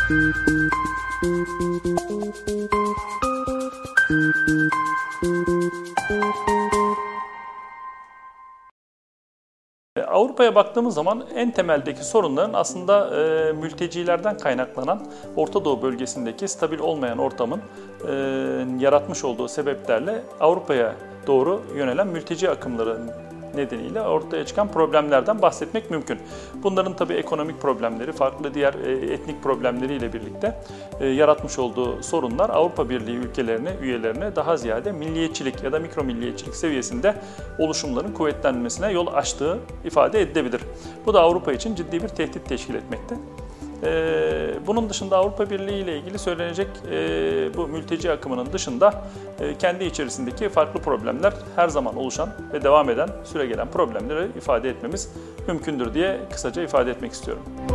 Avrupa'ya baktığımız zaman en temeldeki sorunların aslında mültecilerden kaynaklanan Orta Doğu bölgesindeki stabil olmayan ortamın yaratmış olduğu sebeplerle Avrupa'ya doğru yönelen mülteci akımları nedeniyle ortaya çıkan problemlerden bahsetmek mümkün. Bunların tabii ekonomik problemleri, farklı diğer etnik problemleriyle birlikte yaratmış olduğu sorunlar Avrupa Birliği üyelerine daha ziyade milliyetçilik ya da mikro milliyetçilik seviyesinde oluşumların kuvvetlenmesine yol açtığı ifade edilebilir. Bu da Avrupa için ciddi bir tehdit teşkil etmekte. Bunun dışında Avrupa Birliği ile ilgili söylenecek bu mülteci akımının dışında kendi içerisindeki farklı problemler her zaman oluşan ve devam eden süregelen problemleri ifade etmemiz mümkündür diye kısaca ifade etmek istiyorum.